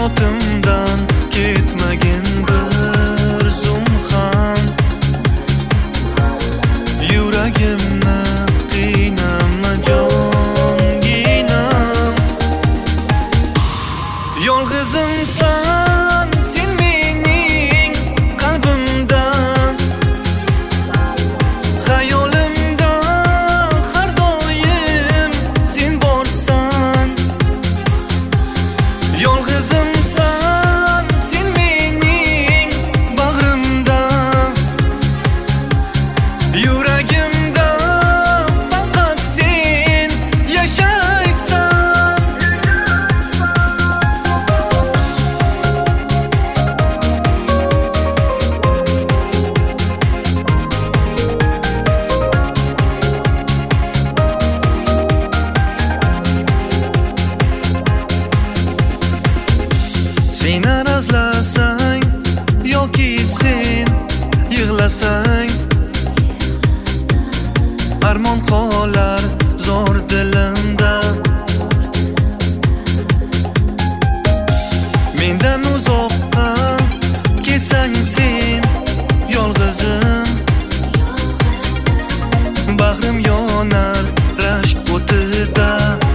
Hayotimdan ketmagin bir zum ham. Yuragimni qiynama jonginam. Yolg'izimsan sen mening qalbimda, hayolimda har doim sen borsan. Yolg'izimsan sen mening bag'rimda, yuragimda faqat sen yashaysan. Sen arazlasang yoki sen yig'lasang, armon qolar zo'r dilimda. Mendan uzoqqa ketsang sen yolg'izim, bag'rim yonar rashk o'tida.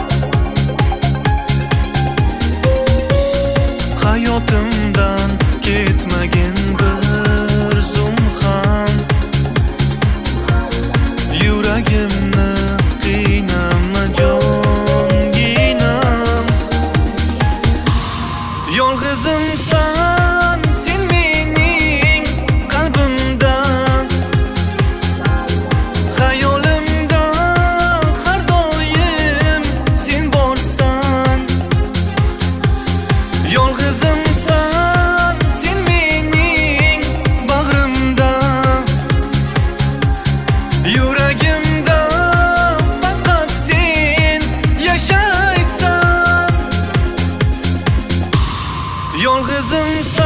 Hayotimdan ketmagin bir zum ham. Yuragimni qiynama jonginam. Yolg'izimsan sen mening qalbimda, hayolimda har doim sen borsan. Yolg'izimsan sen mening bag'rimda, yuragimda faqat sen yashaysan. Yolg'izimsan